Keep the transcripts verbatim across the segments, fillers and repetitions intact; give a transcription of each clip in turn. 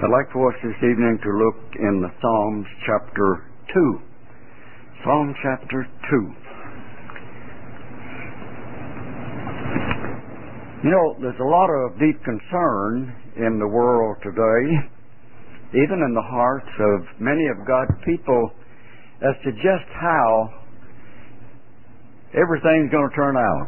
I'd like for us this evening to look in the Psalms chapter two. Psalm chapter two. You know, there's a lot of deep concern in the world today, even in the hearts of many of God's people, as to just how everything's going to turn out.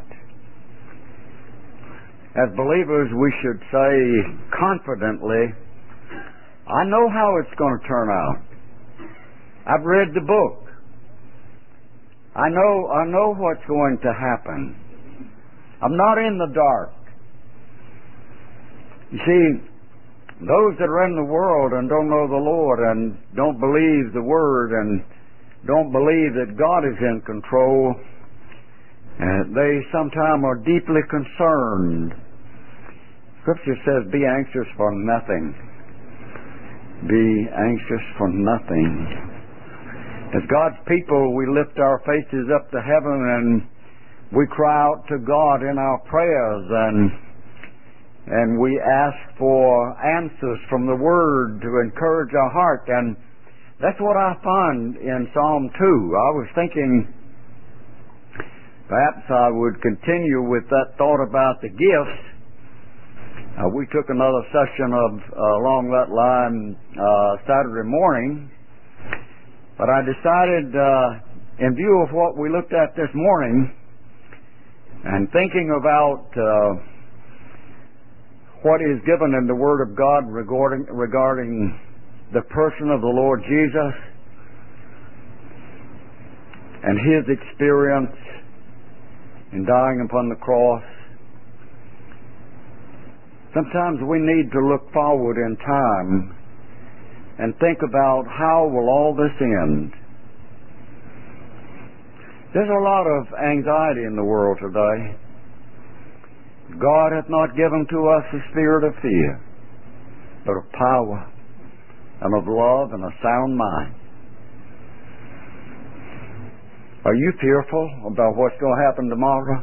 As believers, we should say confidently, I know how it's going to turn out. I've read the book. I know, I know what's going to happen. I'm not in the dark. You see, those that are in the world and don't know the Lord and don't believe the Word and don't believe that God is in control, uh, they sometimes are deeply concerned. Scripture says, be anxious for nothing. Be anxious for nothing. As God's people, we lift our faces up to heaven and we cry out to God in our prayers, and and we ask for answers from the Word to encourage our heart. And that's what I find in Psalm two. I was thinking perhaps I would continue with that thought about the gifts. Uh, we took another session of uh, along that line uh, Saturday morning, but I decided, uh, in view of what we looked at this morning, and thinking about uh, what is given in the Word of God regarding regarding the person of the Lord Jesus and His experience in dying upon the cross. Sometimes we need to look forward in time and think about how will all this end. There's a lot of anxiety in the world today. God hath not given to us a spirit of fear, but of power and of love and a sound mind. Are you fearful about what's going to happen tomorrow?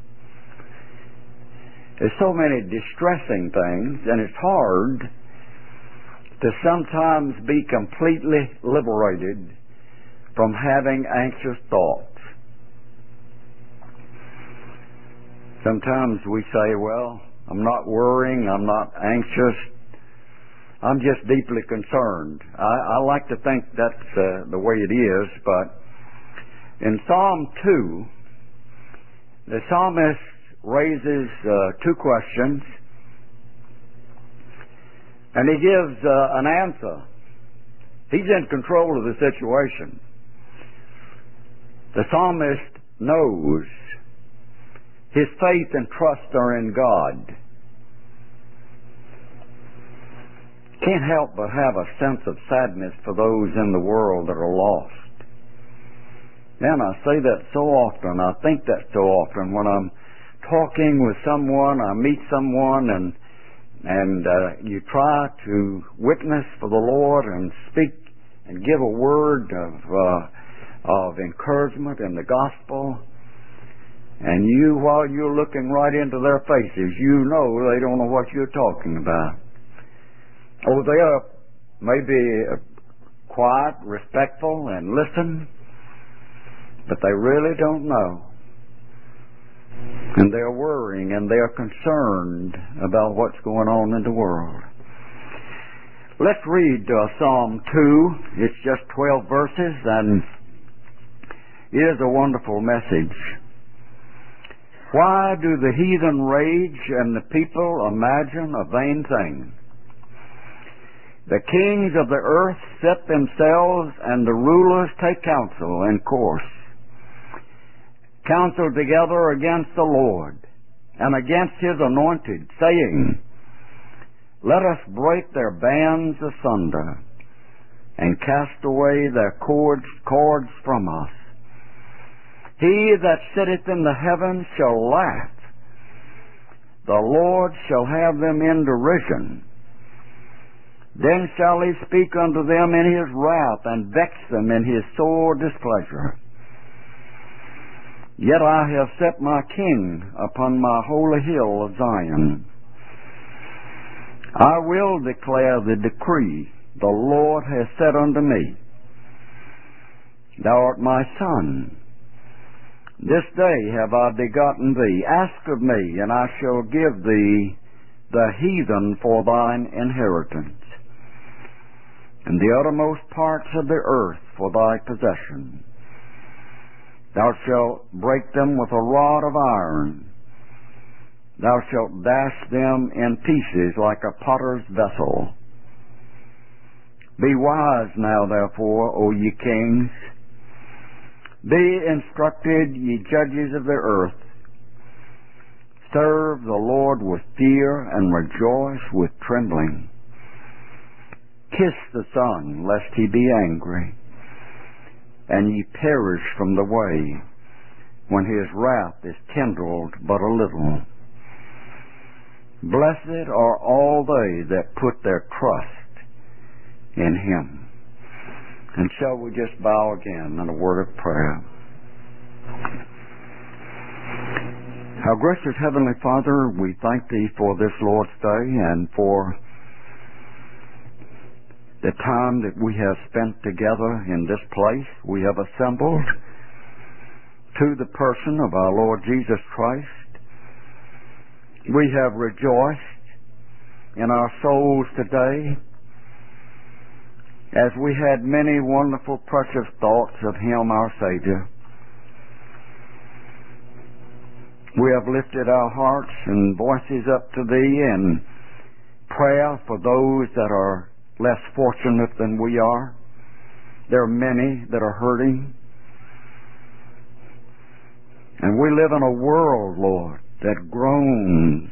There's so many distressing things, and it's hard to sometimes be completely liberated from having anxious thoughts. Sometimes we say, well, I'm not worrying, I'm not anxious, I'm just deeply concerned. I, I like to think that's uh, the way it is, but in Psalm two, the psalmist raises uh, two questions, and he gives uh, an answer. He's in control of the situation. The psalmist knows his faith and trust are in God. Can't help but have a sense of sadness for those in the world that are lost. And I say that so often, I think that so often when I'm talking with someone, I meet someone, and and uh, you try to witness for the Lord and speak and give a word of uh, of encouragement in the gospel, and you, while you're looking right into their faces, you know they don't know what you're talking about. Oh, they are maybe quiet, respectful, and listen, but they really don't know. And they're worrying and they're concerned about what's going on in the world. Let's read uh, Psalm two. It's just twelve verses, and it is a wonderful message. Why do the heathen rage and the people imagine a vain thing? The kings of the earth set themselves, and the rulers take counsel and course. Counsel together against the Lord and against His anointed, saying, let us break their bands asunder and cast away their cords, cords from us. He that sitteth in the heavens shall laugh. The Lord shall have them in derision. Then shall He speak unto them in His wrath and vex them in His sore displeasure. Yet I have set my King upon my holy hill of Zion. I will declare the decree the Lord has said unto me, Thou art my son. This day have I begotten thee. Ask of me, and I shall give thee the heathen for thine inheritance, and the uttermost parts of the earth for thy possession. Thou shalt break them with a rod of iron. Thou shalt dash them in pieces like a potter's vessel. Be wise now, therefore, O ye kings. Be instructed, ye judges of the earth. Serve the Lord with fear and rejoice with trembling. Kiss the Son, lest he be angry, and ye perish from the way, when his wrath is kindled but a little. Blessed are all they that put their trust in him. And shall we just bow again in a word of prayer? Our gracious Heavenly Father, we thank Thee for this Lord's Day and for the time that we have spent together in this place. We have assembled to the person of our Lord Jesus Christ. We have rejoiced in our souls today as we had many wonderful, precious thoughts of Him, our Savior. We have lifted our hearts and voices up to Thee in prayer for those that are less fortunate than we are. There are many that are hurting. And we live in a world, Lord, that groans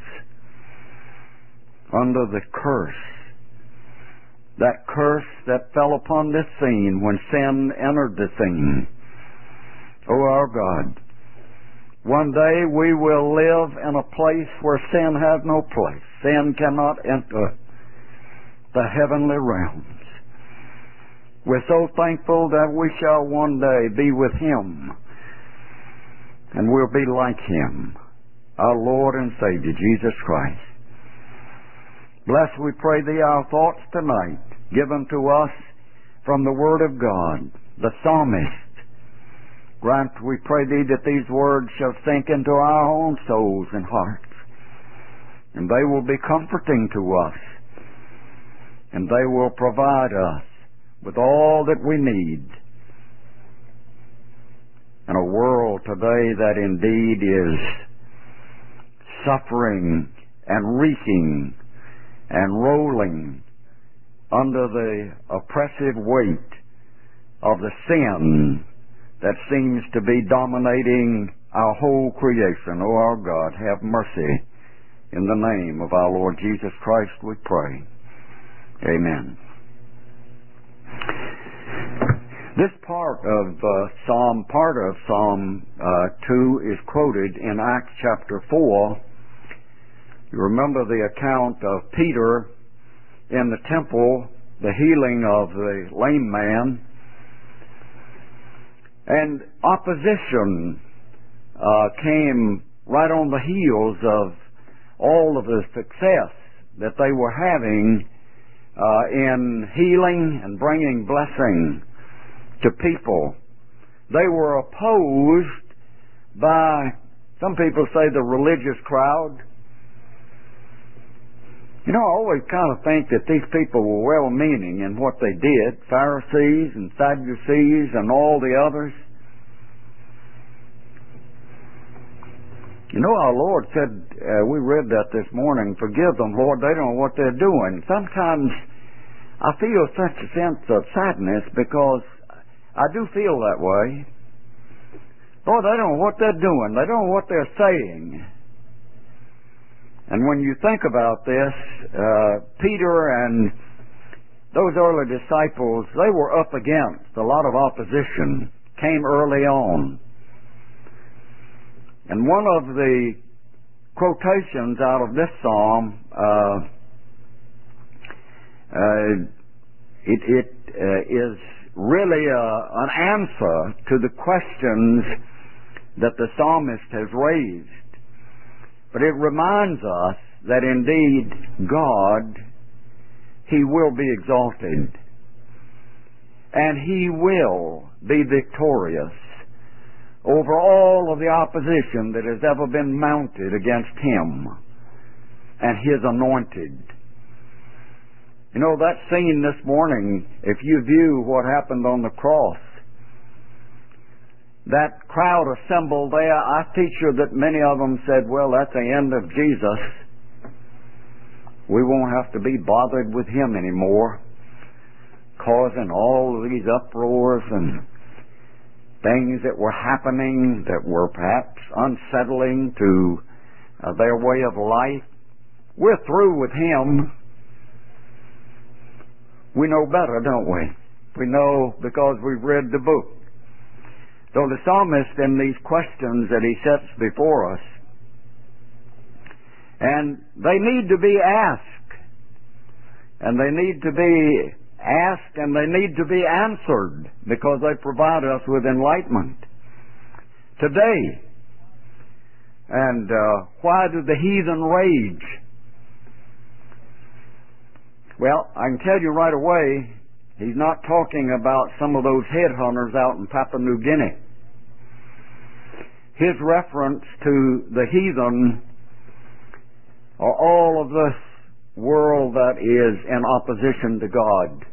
under the curse. That curse that fell upon this scene when sin entered the scene. O our God, one day we will live in a place where sin has no place. Sin cannot enter the heavenly realms. We're so thankful that we shall one day be with Him, and we'll be like Him, our Lord and Savior, Jesus Christ. Bless, we pray Thee, our thoughts tonight, given to us from the Word of God, the psalmist. Grant, we pray Thee, that these words shall sink into our own souls and hearts, and they will be comforting to us, and they will provide us with all that we need in a world today that indeed is suffering and reeking and rolling under the oppressive weight of the sin that seems to be dominating our whole creation. O our God, have mercy. In the name of our Lord Jesus Christ we pray. Amen. This part of uh, Psalm, part of Psalm uh, two is quoted in Acts chapter four. You remember the account of Peter in the temple, the healing of the lame man, and opposition uh, came right on the heels of all of the success that they were having uh, in healing and bringing blessing to people. They were opposed by, some people say, the religious crowd. You know, I always kind of think that these people were well-meaning in what they did, Pharisees and Sadducees and all the others. You know, our Lord said, uh, we read that this morning, forgive them, Lord, they don't know what they're doing. Sometimes I feel such a sense of sadness because I do feel that way. Lord, they don't know what they're doing. They don't know what they're saying. And when you think about this, uh, Peter and those early disciples, they were up against a lot of opposition, came early on. And one of the quotations out of this psalm, uh, uh, it, it uh, is really uh, an answer to the questions that the psalmist has raised. But it reminds us that indeed God He will be exalted. And He will be victorious over all of the opposition that has ever been mounted against Him and His anointed. You know, that scene this morning, if you view what happened on the cross, that crowd assembled there, I feature that many of them said, well, that's the end of Jesus. We won't have to be bothered with Him anymore, causing all of these uproars and things that were happening that were perhaps unsettling to uh, their way of life. We're through with Him. We know better, don't we? We know because we've read the book. So the psalmist, in these questions that he sets before us, and they need to be asked, and they need to be asked, and they need to be answered, because they provide us with enlightenment. Today, and uh, why do the heathen rage? Well, I can tell you right away, he's not talking about some of those headhunters out in Papua New Guinea. His reference to the heathen are all of this world that is in opposition to God.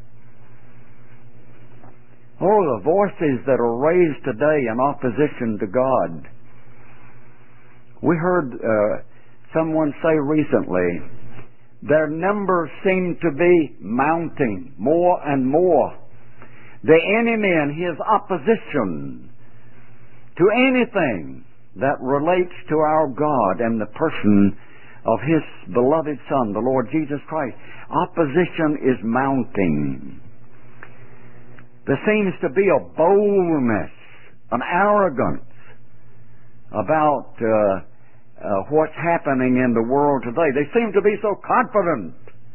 Oh, the voices that are raised today in opposition to God. We heard uh, someone say recently, their numbers seem to be mounting more and more. The enemy and his opposition to anything that relates to our God and the person of His beloved Son, the Lord Jesus Christ. Opposition is mounting. There seems to be a boldness, an arrogance about uh, uh, what's happening in the world today. They seem to be so confident.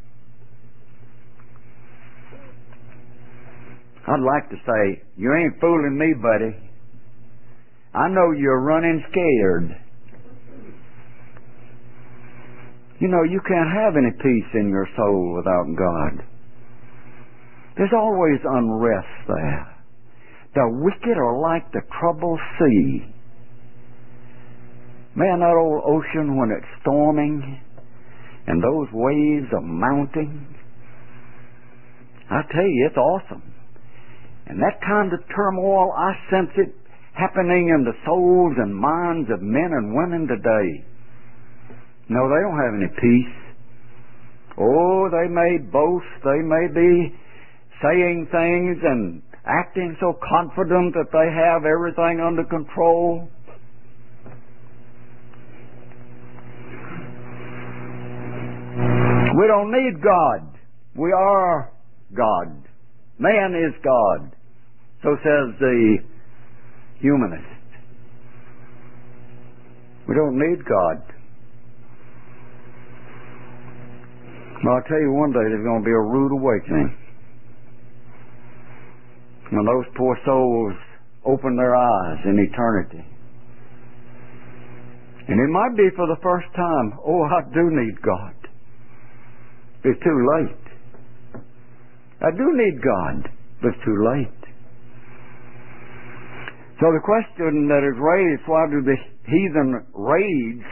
I'd like to say, you ain't fooling me, buddy. I know you're running scared. You know, you can't have any peace in your soul without God. There's always unrest there. The wicked are like the troubled sea. Man, that old ocean when it's storming and those waves are mounting, I tell you, it's awesome. And that kind of turmoil, I sense it happening in the souls and minds of men and women today. No, they don't have any peace. Oh, they may boast, they may be saying things and acting so confident that they have everything under control. We don't need God. We are God. Man is God. So says the humanist. We don't need God. Well, I'll tell you one day there's going to be a rude awakening. When those poor souls open their eyes in eternity. And it might be for the first time, oh, I do need God. It's too late. I do need God, but it's too late. So the question that is raised, why do the heathen rage?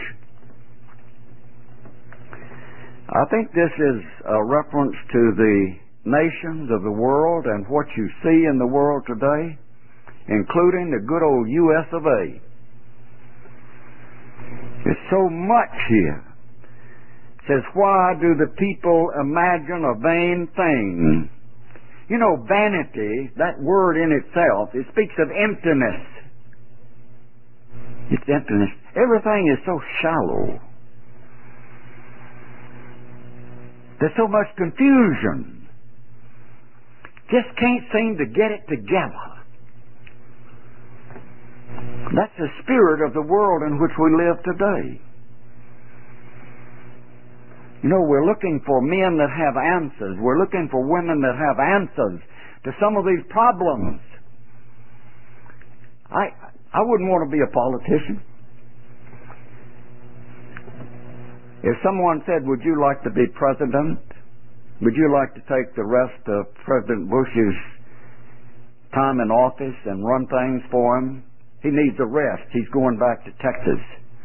I think this is a reference to the nations of the world and what you see in the world today, including the good old U S of A. There's so much here. It says, why do the people imagine a vain thing? You know, vanity, that word in itself, it speaks of emptiness. It's emptiness. Everything is so shallow. There's so much confusion. Just can't seem to get it together. That's the spirit of the world in which we live today. You know, we're looking for men that have answers. We're looking for women that have answers to some of these problems. I I wouldn't want to be a politician. If someone said, would you like to be president? Would you like to take the rest of President Bush's time in office and run things for him? He needs a rest. He's going back to Texas.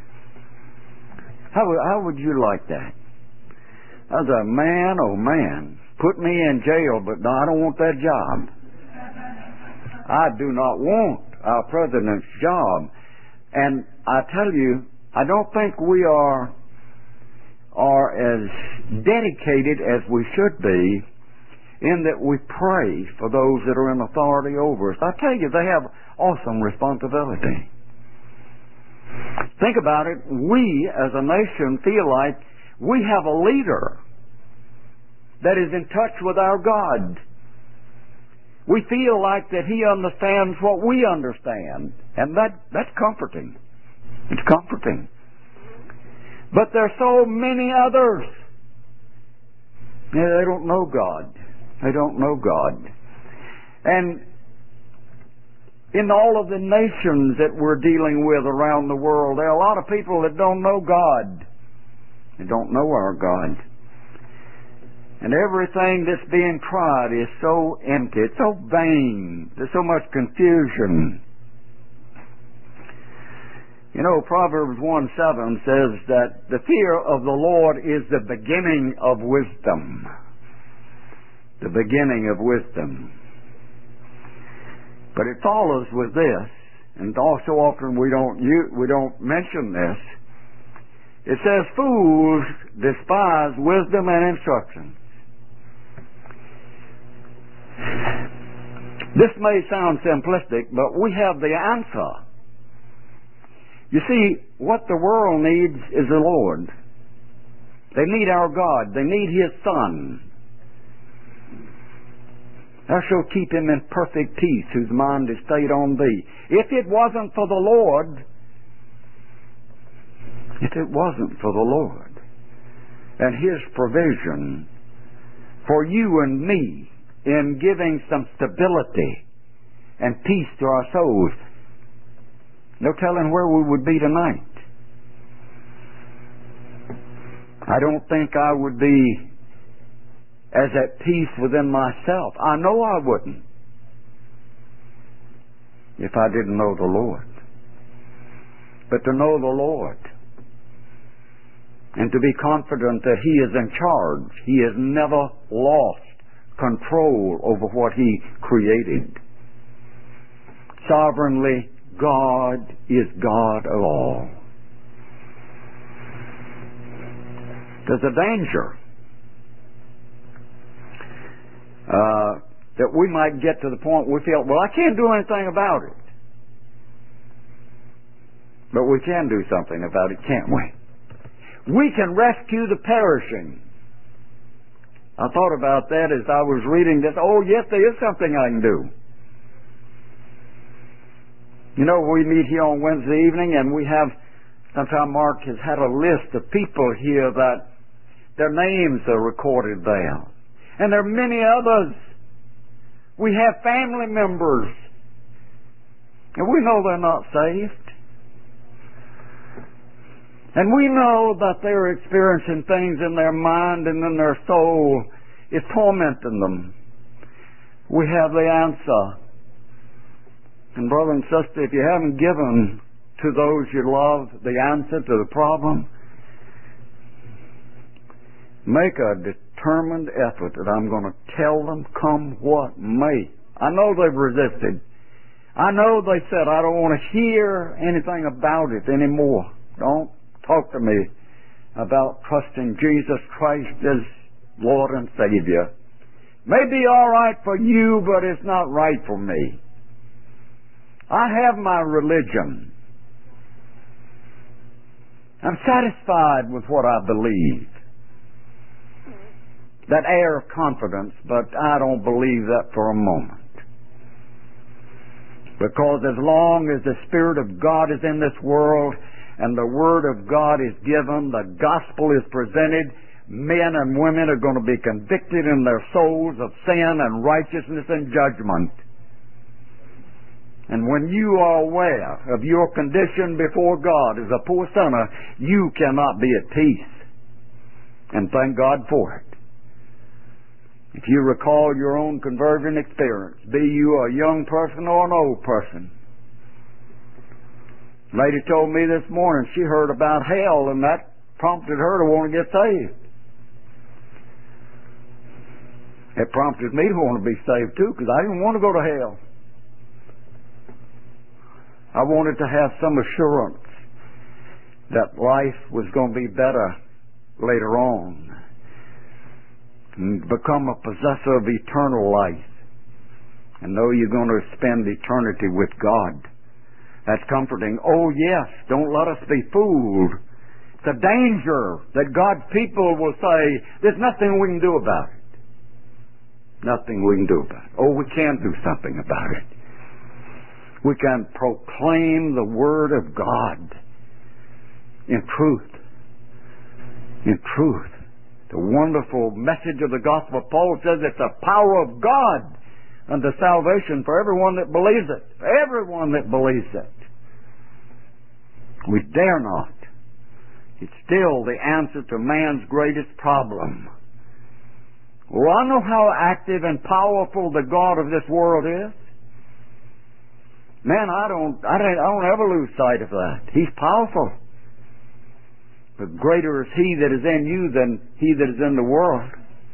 How, how would you like that? As a man, oh man, put me in jail, but no, I don't want that job. I do not want our president's job. And I tell you, I don't think we are are as dedicated as we should be in that we pray for those that are in authority over us. I tell you, they have awesome responsibility. Think about it. We, as a nation, feel like we have a leader that is in touch with our God. We feel like that He understands what we understand. And that, that's comforting. It's comforting. But there are so many others. Yeah, they don't know God. They don't know God. And in all of the nations that we're dealing with around the world, there are a lot of people that don't know God. They don't know our God. And everything that's being tried is so empty. It's so vain. There's so much confusion. You know, Proverbs one seven says that the fear of the Lord is the beginning of wisdom. The beginning of wisdom. But it follows with this, and also often we don't use, we don't mention this. It says, fools despise wisdom and instruction. This may sound simplistic, but we have the answer. You see, what the world needs is the Lord. They need our God. They need His Son. Thou shalt keep him in perfect peace, whose mind is stayed on thee. If it wasn't for the Lord, if it wasn't for the Lord and His provision for you and me in giving some stability and peace to our souls, no telling where we would be tonight. I don't think I would be as at peace within myself. I know I wouldn't if I didn't know the Lord. But to know the Lord and to be confident that He is in charge. He has never lost control over what He created. Sovereignly, God is God of all. There's a danger uh, that we might get to the point where we feel, well, I can't do anything about it. But we can do something about it, can't we? We can rescue the perishing. I thought about that as I was reading this. Oh, yes, there is something I can do. You know, we meet here on Wednesday evening, and we have, sometime Mark has had a list of people here that their names are recorded there. And there are many others. We have family members, and we know they're not saved. And we know that they're experiencing things in their mind and in their soul is tormenting them. We have the answer. And brother and sister, if you haven't given to those you love the answer to the problem, make a determined effort that I'm going to tell them come what may. I know they've resisted. I know they said, I don't want to hear anything about it anymore. Don't talk to me about trusting Jesus Christ as Lord and Savior. May be all right for you, but it's not right for me. I have my religion. I'm satisfied with what I believe. That air of confidence, but I don't believe that for a moment. Because as long as the Spirit of God is in this world and the Word of God is given, the gospel is presented, men and women are going to be convicted in their souls of sin and righteousness and judgment. And when you are aware of your condition before God as a poor sinner, you cannot be at peace. And thank God for it. If you recall your own conversion experience, be you a young person or an old person. A lady told me this morning she heard about hell, and that prompted her to want to get saved. It prompted me to want to be saved too, because I didn't want to go to hell. I wanted to have some assurance that life was going to be better later on, and become a possessor of eternal life, and know you're going to spend eternity with God. That's comforting. Oh yes, don't let us be fooled. It's a danger that God's people will say, there's nothing we can do about it. Nothing we can do about it. Oh, we can do something about it. We can proclaim the Word of God in truth. In truth. The wonderful message of the gospel. Paul says it's the power of God unto salvation for everyone that believes it. For everyone that believes it. We dare not. It's still the answer to man's greatest problem. Well, I know how active and powerful the God of this world is. Man, I don't, I don't, I don't ever lose sight of that. He's powerful. But greater is He that is in you than he that is in the world.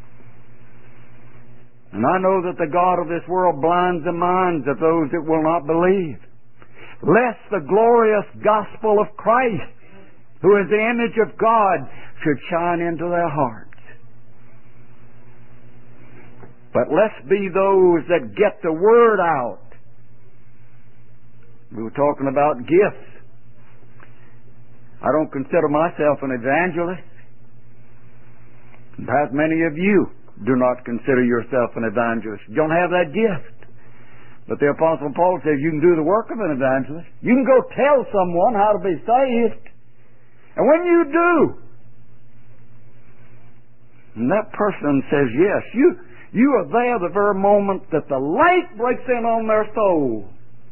And I know that the God of this world blinds the minds of those that will not believe, lest the glorious gospel of Christ, who is the image of God, should shine into their hearts. But let's be those that get the word out. We were talking about gifts. I don't consider myself an evangelist. Perhaps many of you do not consider yourself an evangelist. You don't have that gift. But the Apostle Paul says you can do the work of an evangelist. You can go tell someone how to be saved. And when you do, and that person says yes, you, you are there the very moment that the light breaks in on their soul.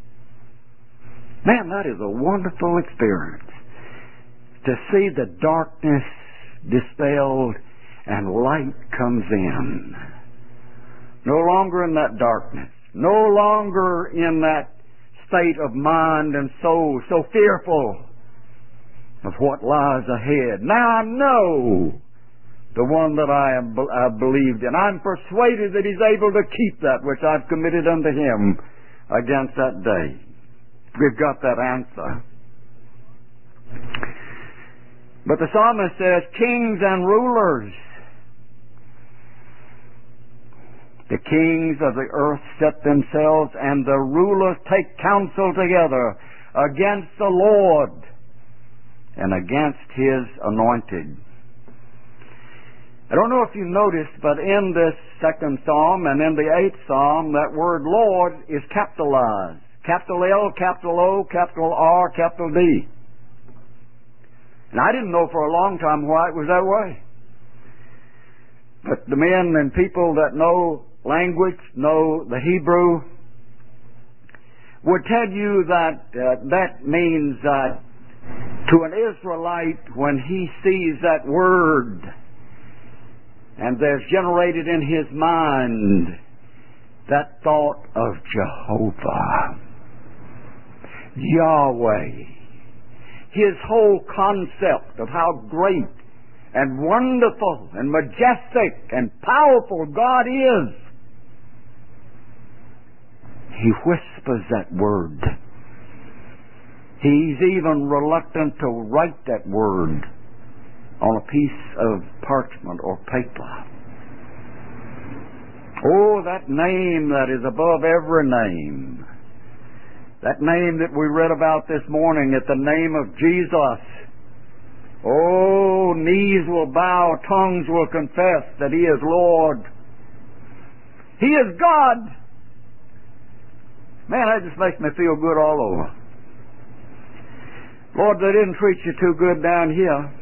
Man, that is a wonderful experience. To see the darkness dispelled and light comes in. No longer in that darkness. No longer in that state of mind and soul so fearful of what lies ahead. Now I know the one that I have I believed in. I'm persuaded that He's able to keep that which I've committed unto Him against that day. We've got that answer. But the psalmist says, kings and rulers. The kings of the earth set themselves, and the rulers take counsel together against the Lord and against His anointed. I don't know if you noticed, but in this second psalm and in the eighth psalm, that word Lord is capitalized. Capital L, capital O, capital R, capital D. And I didn't know for a long time why it was that way. But the men and people that know language, know the Hebrew, would tell you that uh, that means that to an Israelite, when he sees that word, and there's generated in his mind that thought of Jehovah, Yahweh, his whole concept of how great and wonderful and majestic and powerful God is, he whispers that word. He's even reluctant to write that word on a piece of parchment or paper. Oh, that name that is above every name. That name that we read about this morning, at the name of Jesus. Oh, knees will bow, tongues will confess that He is Lord. He is God. Man, that just makes me feel good all over. Lord, they didn't treat you too good down here.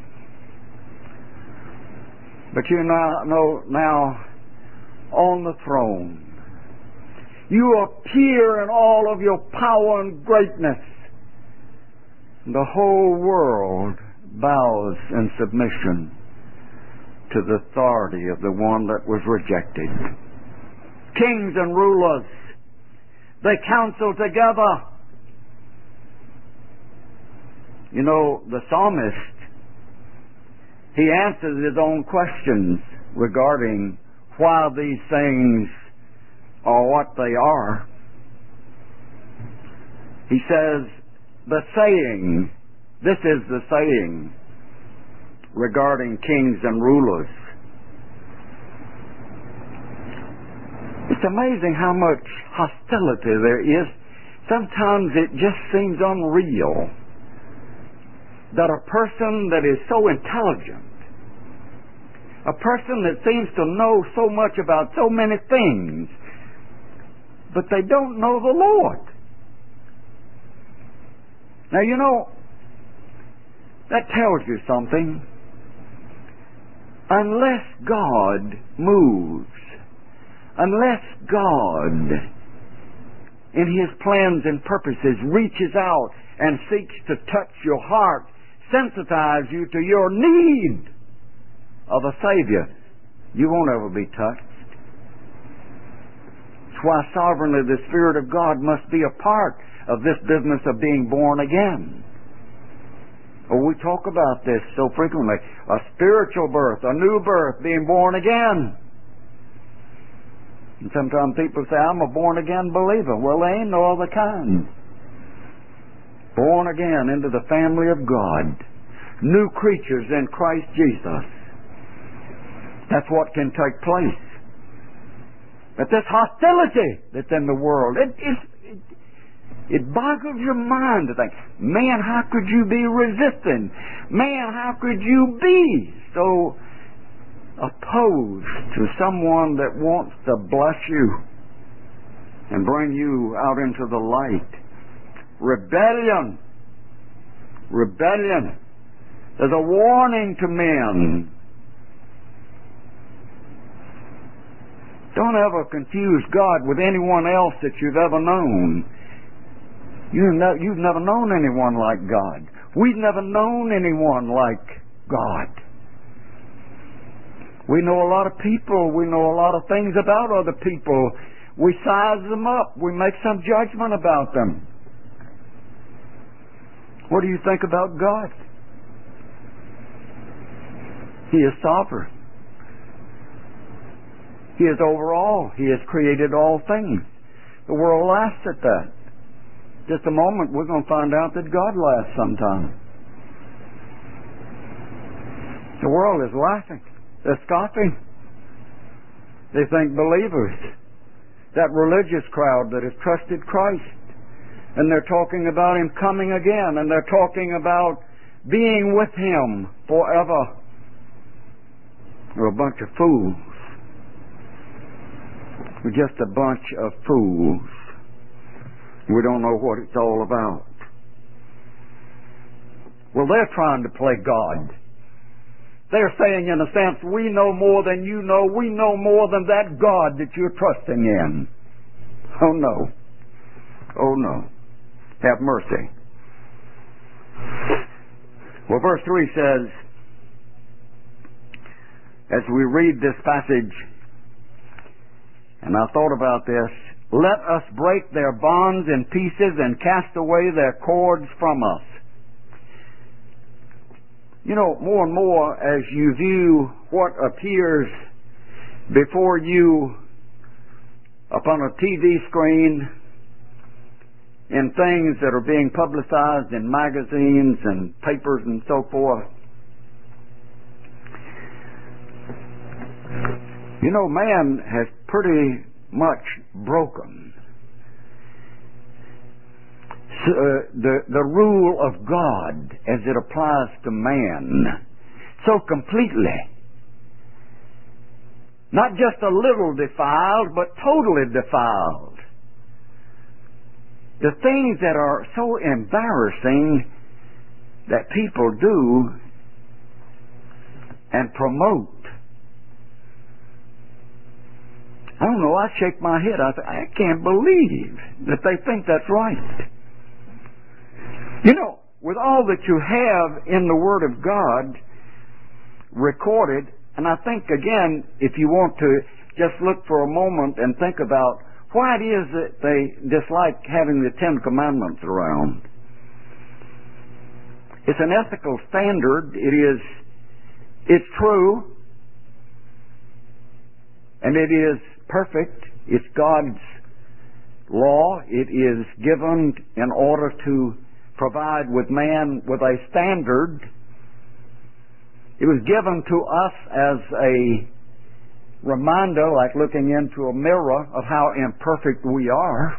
But you now know now on the throne. You appear in all of your power and greatness. The whole world bows in submission to the authority of the one that was rejected. Kings and rulers, they counsel together. You know, the psalmist, he answers his own questions regarding why these things are what they are. He says, the saying, this is the saying regarding kings and rulers. It's amazing how much hostility there is. Sometimes it just seems unreal that a person that is so intelligent, a person that seems to know so much about so many things, but they don't know the Lord. Now, you know, that tells you something. Unless God moves, unless God, in His plans and purposes, reaches out and seeks to touch your heart, sensitize you to your need of a Savior, you won't ever be touched. That's why sovereignly the Spirit of God must be a part of this business of being born again. Oh, we talk about this so frequently. A spiritual birth, a new birth, being born again. And sometimes people say, I'm a born-again believer. Well, there ain't no other kind. Born again into the family of God. New creatures in Christ Jesus. That's what can take place. But this hostility that's in the world, it, it, it, it boggles your mind to think, man, how could you be resisting? Man, how could you be so opposed to someone that wants to bless you and bring you out into the light? Rebellion. Rebellion. There's a warning to men. Don't ever confuse God with anyone else that you've ever known. You know, you've never known anyone like God. We've never known anyone like God. We know a lot of people. We know a lot of things about other people. We size them up. We make some judgment about them. What do you think about God? He is sovereign. He is over all. He has created all things. The world laughs at that. Just a moment, we're going to find out that God laughs sometime. The world is laughing. They're scoffing. They think believers, that religious crowd that has trusted Christ, and they're talking about Him coming again, and they're talking about being with Him forever. They're a bunch of fools. We're just a bunch of fools. We don't know what it's all about. Well, they're trying to play God. They're saying, in a sense, we know more than you know. We know more than that God that you're trusting in. Oh, no. Oh, no. Have mercy. Well, verse three says, as we read this passage, and I thought about this, let us break their bonds in pieces and cast away their cords from us. You know, more and more as you view what appears before you upon a T V screen, in things that are being publicized in magazines and papers and so forth, you know, man has pretty much broken so, uh, the, the rule of God as it applies to man so completely. Not just a little defiled, but totally defiled. The things that are so embarrassing that people do and promote. I don't know, I shake my head. I, th- I can't believe that they think that's right. You know, with all that you have in the Word of God recorded, And I think, again, if you want to just look for a moment and think about why it is that they dislike having the Ten Commandments around. It's an ethical standard. It is, it's true. And it is perfect. It's God's law. It is given in order to provide with man with a standard. It was given to us as a reminder, like looking into a mirror, of how imperfect we are.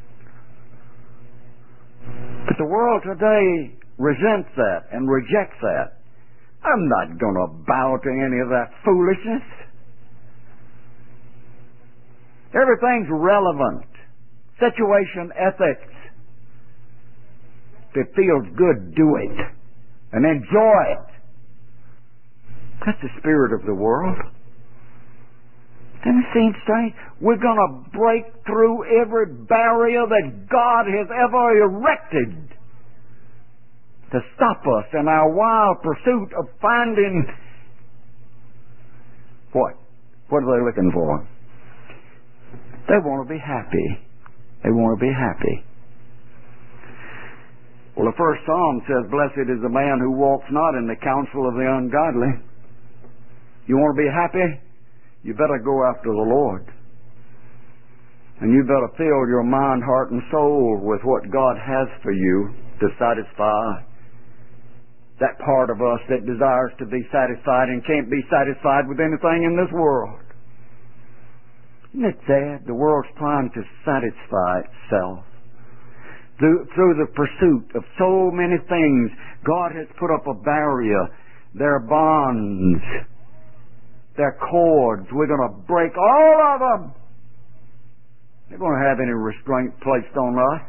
But the world today resents that and rejects that. I'm not going to bow to any of that foolishness. Everything's relevant. Situation ethics. If it feels good, do it. And enjoy it. That's the spirit of the world. Doesn't it seem strange? We're going to break through every barrier that God has ever erected to stop us in our wild pursuit of finding what? What are they looking for? They want to be happy. They want to be happy. Well, the first Psalm says, "Blessed is the man who walks not in the counsel of the ungodly." You want to be happy? You better go after the Lord. And you better fill your mind, heart, and soul with what God has for you to satisfy that part of us that desires to be satisfied and can't be satisfied with anything in this world. Isn't it sad? The world's trying to satisfy itself. Through, through the pursuit of so many things, God has put up a barrier. There are bonds. There are cords. We're going to break all of them. They're going to have any restraint placed on us.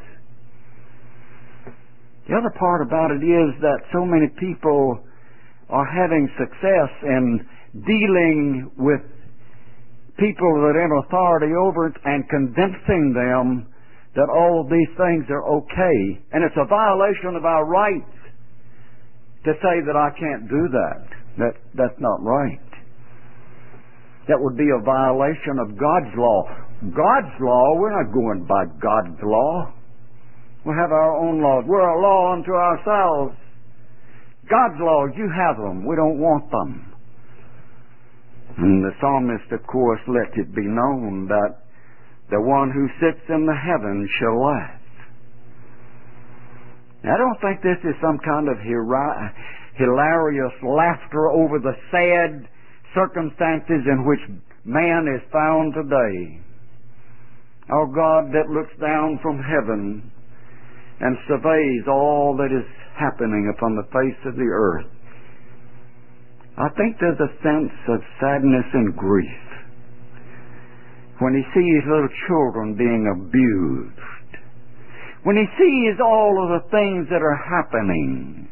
The other part about it is that so many people are having success in dealing with people that are in authority over it and convincing them that all of these things are okay. And it's a violation of our rights to say that I can't do that. That that's not right. That would be a violation of God's law. God's law, we're not going by God's law. We have our own laws. We're a law unto ourselves. God's laws, you have them. We don't want them. And the psalmist, of course, lets it be known that the one who sits in the heavens shall laugh. Now, I don't think this is some kind of hira- hilarious laughter over the sad circumstances in which man is found today. Our God that looks down from heaven and surveys all that is happening upon the face of the earth. I think there's a sense of sadness and grief when he sees little children being abused, when he sees all of the things that are happening,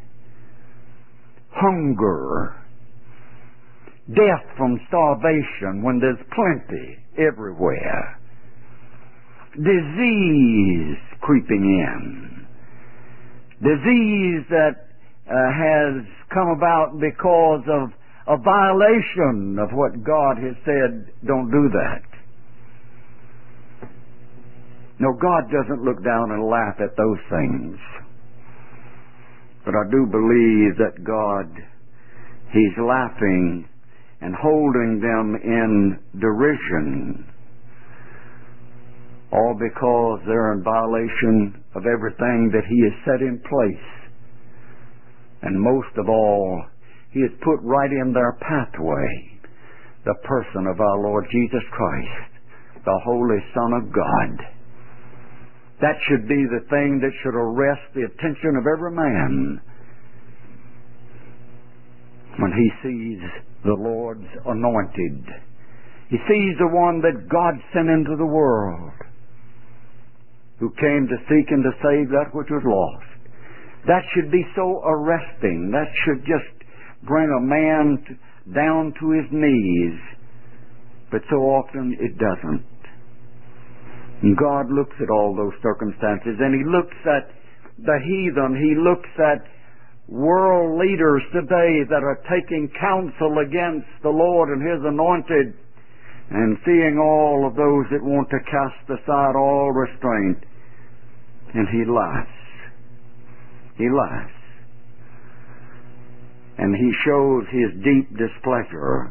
hunger, death from starvation when there's plenty everywhere, disease creeping in, disease that uh, has come about because of a violation of what God has said, don't do that. No, God doesn't look down and laugh at those things. But I do believe that God, He's laughing and holding them in derision, all because they're in violation of everything that He has set in place. And most of all, He has put right in their pathway the person of our Lord Jesus Christ, the Holy Son of God. That should be the thing that should arrest the attention of every man when he sees the Lord's anointed. He sees the one that God sent into the world, who came to seek and to save that which was lost. That should be so arresting. That should just bring a man to, down to his knees. But so often it doesn't. And God looks at all those circumstances, and He looks at the heathen. He looks at world leaders today that are taking counsel against the Lord and His anointed, and seeing all of those that want to cast aside all restraint. And He laughs. He laughs. And He shows His deep displeasure.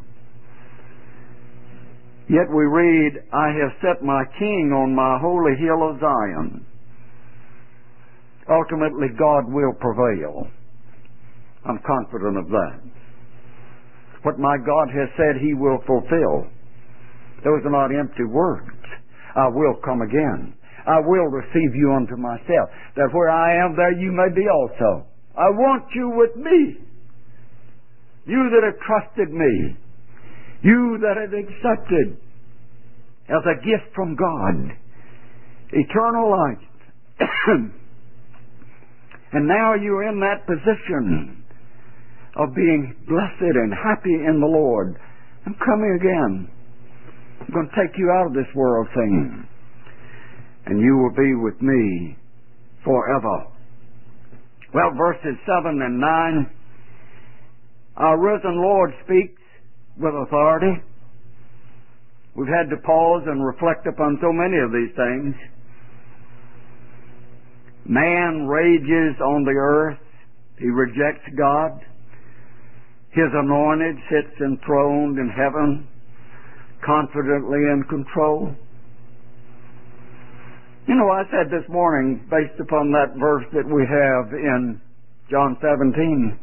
Yet we read, I have set my King on my holy hill of Zion. Ultimately, God will prevail. I'm confident of that. What my God has said He will fulfill. Those are not empty words. I will come again. I will receive you unto myself, that where I am, there you may be also. I want you with me. You that have trusted me. You that have accepted as a gift from God eternal life. And now you're in that position of being blessed and happy in the Lord. I'm coming again. I'm going to take you out of this world thing, and you will be with me forever. Well, verses seven and nine, our risen Lord speaks with authority. We've had to pause and reflect upon so many of these things. Man rages on the earth. He rejects God. His anointed sits enthroned in heaven, confidently in control. You know, I said this morning, based upon that verse that we have in John seventeen,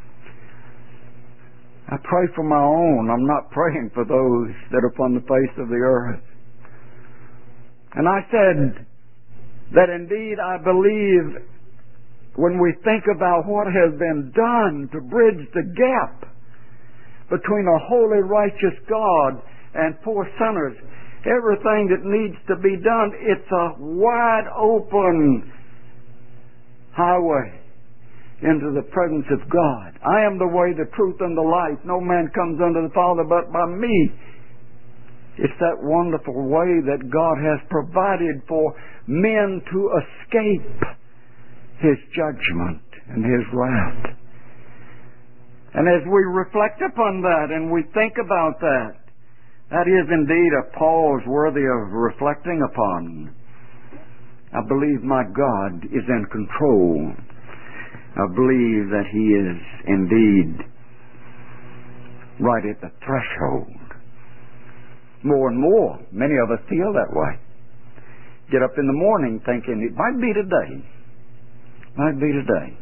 I pray for my own. I'm not praying for those that are upon the face of the earth. And I said that indeed I believe when we think about what has been done to bridge the gap between a holy, righteous God and poor sinners, everything that needs to be done, it's a wide open highway into the presence of God. I am the way, the truth, and the life. No man comes unto the Father but by me. It's that wonderful way that God has provided for men to escape His judgment and His wrath. And as we reflect upon that and we think about that, that is indeed a pause worthy of reflecting upon. I believe my God is in control. I believe that He is indeed right at the threshold. More and more, many of us feel that way. Get up in the morning thinking, it might be today. Might be today.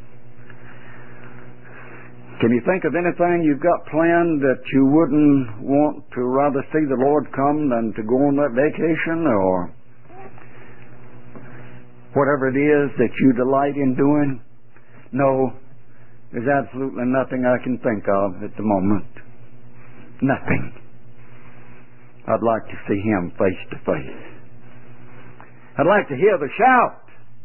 Can you think of anything you've got planned that you wouldn't want to rather see the Lord come than to go on that vacation, or whatever it is that you delight in doing? No, there's absolutely nothing I can think of at the moment. Nothing. I'd like to see Him face to face. I'd like to hear the shout.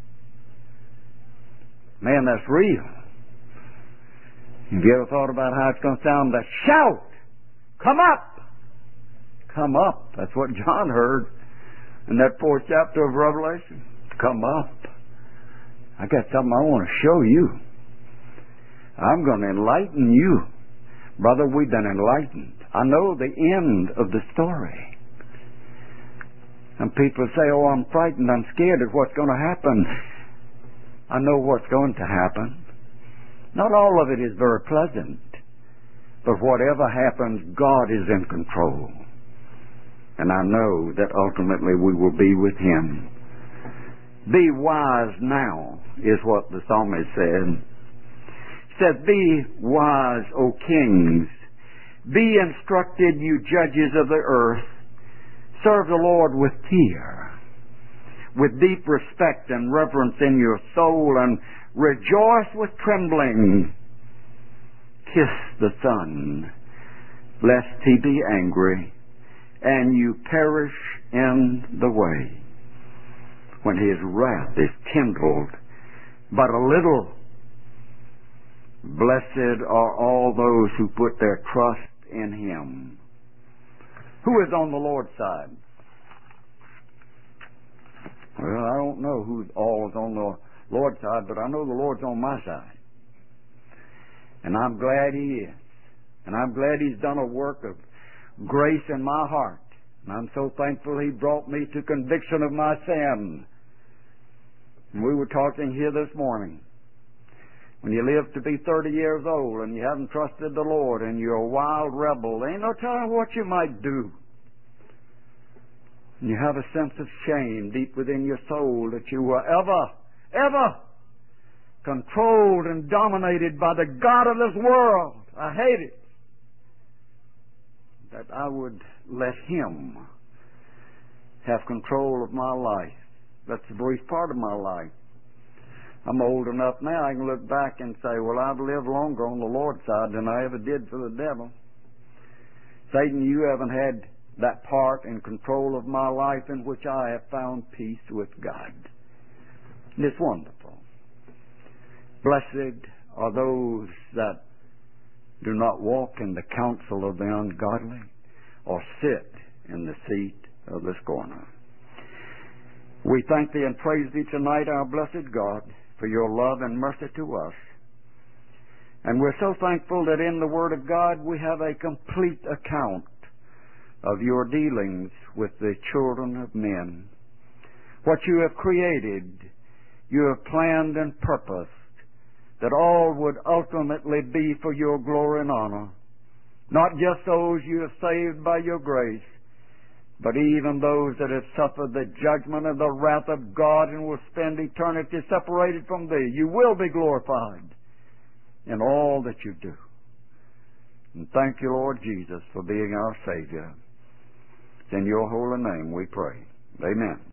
Man, that's real. Have you ever thought about how it's going to sound? That shout! Come up! Come up. That's what John heard in that fourth chapter of Revelation. Come up. I got something I want to show you. I'm going to enlighten you. Brother, we've been enlightened. I know the end of the story. And people say, oh, I'm frightened, I'm scared of what's going to happen. I know what's going to happen. Not all of it is very pleasant. But whatever happens, God is in control. And I know that ultimately we will be with Him. Be wise now, is what the psalmist said. He said, be wise, O kings. Be instructed, you judges of the earth. Serve the Lord with fear, with deep respect and reverence in your soul, and rejoice with trembling. Kiss the Son, lest He be angry, and you perish in the way, when His wrath is kindled but a little. Blessed are all those who put their trust in Him. Who is on the Lord's side? Well, I don't know who all is on the Lord's side, but I know the Lord's on my side. And I'm glad He is. And I'm glad He's done a work of grace in my heart. And I'm so thankful He brought me to conviction of my sin. And we were talking here this morning. When you live to be thirty years old and you haven't trusted the Lord and you're a wild rebel, there ain't no telling what you might do. And you have a sense of shame deep within your soul that you were ever, ever controlled and dominated by the God of this world. I hate it. That I would let Him have control of my life. That's a brief part of my life. I'm old enough now I can look back and say, well, I've lived longer on the Lord's side than I ever did for the devil. Satan, you haven't had that part and control of my life in which I have found peace with God. And it's wonderful. Blessed are those that do not walk in the counsel of the ungodly or sit in the seat of the scorner. We thank Thee and praise Thee tonight, our blessed God, for Your love and mercy to us. And we're so thankful that in the Word of God we have a complete account of Your dealings with the children of men. What You have created, You have planned and purposed, that all would ultimately be for Your glory and honor. Not just those You have saved by Your grace, but even those that have suffered the judgment and the wrath of God and will spend eternity separated from Thee. You will be glorified in all that You do. And thank You, Lord Jesus, for being our Savior. It's in Your holy name we pray. Amen.